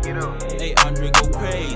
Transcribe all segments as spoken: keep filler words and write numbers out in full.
Hey, Andre, go crazy.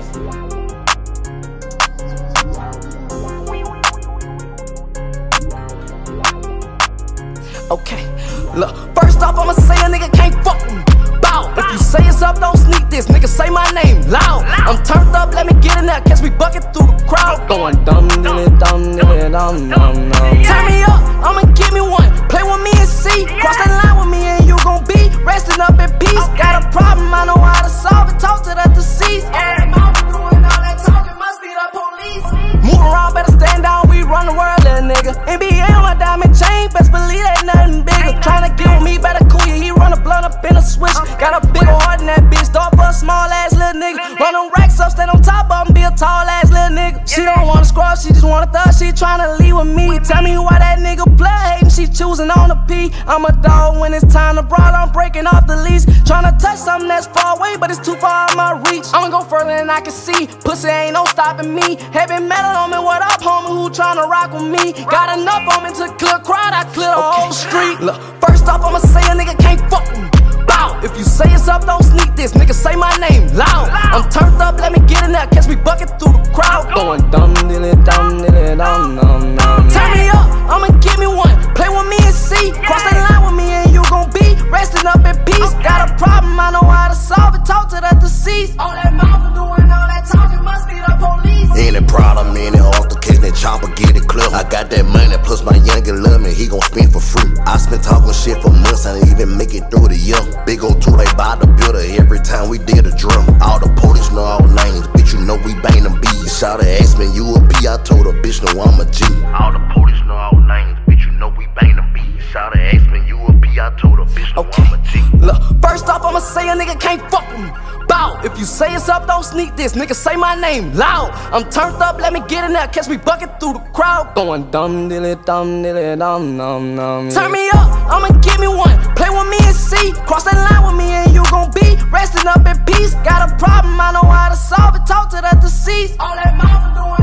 Okay, look, first off, I'ma say a nigga can't fuck with me. Bow. If you say it's up, don't sneak this. Nigga, say my name loud. I'm turned up, let me get in there. Catch me bucket through the crowd. Going dumb, dilly, dumb, dilly, dumb, dumb, dumb. Turn me up, I'ma give me one. Play with me and see. Cross that line with me and you gon' be resting up in peace. Got a problem, I know how to solve it. Talk to the deceased. Doing all that talking, must be the police. Move around, better stand down. We run the world, little nigga. N B A on my diamond chain, best believe ain't nothing bigger. Tryna get with me, better cool ya. He run a blunt up in a switch. Got a big ol' heart in that bitch. Dog for a small ass little nigga. Run them racks up, stand on top of him, be a tall ass little nigga. She don't wanna scrub, she just wanna thug. She tryna leave with me. Tell me why that nigga play hatin', she choosing on the P. I'm a dog when it's time to brawl. I'm breaking off the leash. Tryna touch something that's far away, but it's too far out of my reach. I'ma go further than I can see. Pussy ain't no stopping me. Heavy metal on me, what up, homie? Who tryna rock with me? Got enough on me to clear a crowd, I clear the okay. whole street. Look, first off, I'ma say a nigga can't fuck with me. Bow. If you say it's up, don't sneak this. Nigga, say my name loud. I'm turned up, let me get in there. Catch me bucket through the crowd. Going dumb, dilly, dumb, dilly, dumb, dumb, dumb. Turn me up, I'ma give me one. Play with me and see. Cross that line with me and you gon' be resting up in peace. Got a problem, I know how to solve it. Talk to the deceased. All that mouth doing all that talking must be the police. Any problem, any altercation, that chopper get it clear. I got that money, plus my youngin' love me, he gon' spend for free. I spent talking shit for months, I didn't even make it through the year. Big ol' tour, they buy the builder every time we did a drum. All the police know all names, bitch, you know we bang them bees. Shawty asked me, you a P, I told her, bitch, no, I'm a G. All the police know all names, bitch, you know we bang them bees. Shawty asked me, you a P, I told her, bitch, no, okay. I'm a G. Look, first off, I'ma say a nigga can't fuck with me. Bow. If you say it's up, don't sneak this. Nigga, say my name loud. I'm turned up, let me get in there. Catch me bucket through the crowd. Going dumb, dilly, dumb, dilly, dumb, dumb, dumb. Turn me up, I'ma give me one. Play with me and see. Cross that line with me and you gon' be resting up in peace. Got a problem, I know how to solve it. Talk to the deceased. All that mouth doing